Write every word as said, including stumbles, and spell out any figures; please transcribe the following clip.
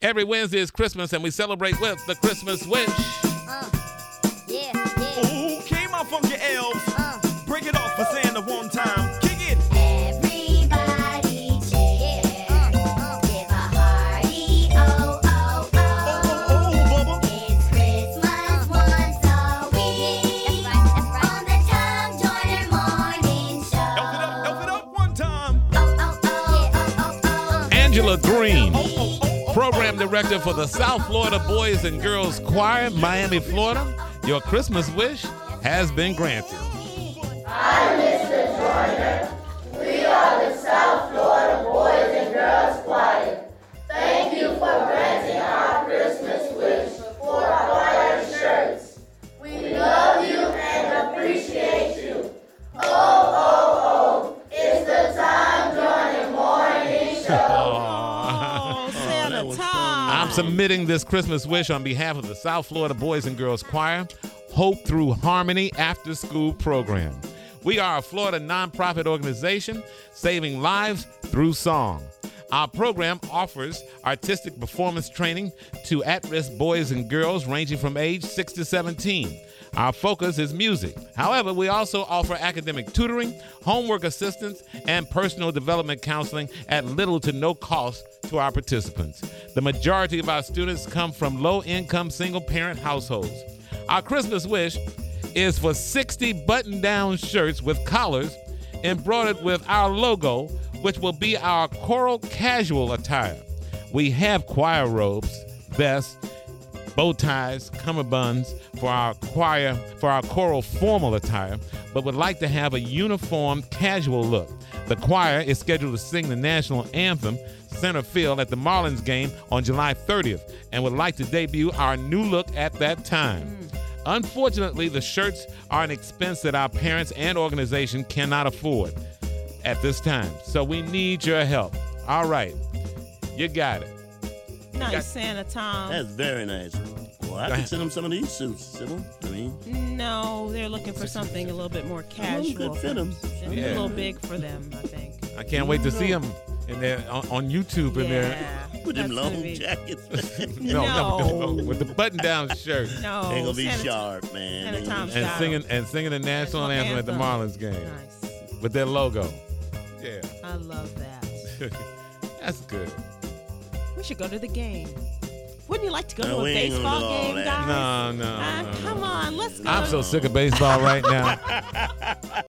Every Wednesday is Christmas, and we celebrate with the Christmas Wish. Uh, yeah, yeah. Ooh, came out from your elves. Uh, Break it off for Santa one time. Kick it. Everybody cheer. Uh, uh. Give a hearty oh, oh, Oh, oh, oh. oh, Bubba. It's Christmas once a week. That's right, that's right. On the Tom Joyner Morning Show. Elf it up, elf it up one time. Oh, oh, oh, yeah, oh, oh, oh. Angela Green, Oh, oh, oh. program director for the South Florida Boys and Girls Choir, Miami, Florida. Your Christmas wish has been granted. Oh, Santa Tom. I'm submitting this Christmas wish on behalf of the South Florida Boys and Girls Choir, Hope Through Harmony After School Program. We are a Florida nonprofit organization saving lives through song. Our program offers artistic performance training to at-risk boys and girls ranging from age six to seventeen. Our focus is music. However, we also offer academic tutoring, homework assistance, and personal development counseling at little to no cost to our participants. The majority of our students come from low-income single-parent households. Our Christmas wish is for sixty button-down shirts with collars embroidered with our logo, which will be our choral casual attire. We have choir robes, vests, bow ties, cummerbunds for our choir, for our choral formal attire, but would like to have a uniform casual look. The choir is scheduled to sing the national anthem, center field, at the Marlins game on July thirtieth, and would like to debut our new look at that time. Unfortunately, the shirts are an expense that our parents and organization cannot afford at this time, so we need your help. All right, you got it. Nice, Santa Tom. That's very nice. Well, I can send them some of these suits, Sybil. I mean, No, they're looking for something a little bit more casual. could fit 'em. It's Yeah. a little big for them, I think. I can't wait to see them in there on, on YouTube in there. Yeah. with them That's gonna long be- jackets. No, no, No. no, with the button-down shirt No. They gonna be Santa- sharp, man. Santa They gonna Tom be and style. singing and singing the national National anthem at the anthem. Marlins game Nice. with their logo. Yeah, I love that. that's good. We should go to the game. Wouldn't you like to go No, to a we ain't gonna baseball do all game, that. guys? No, no, Uh, no, come no. on, let's go. I'm so sick of baseball right now.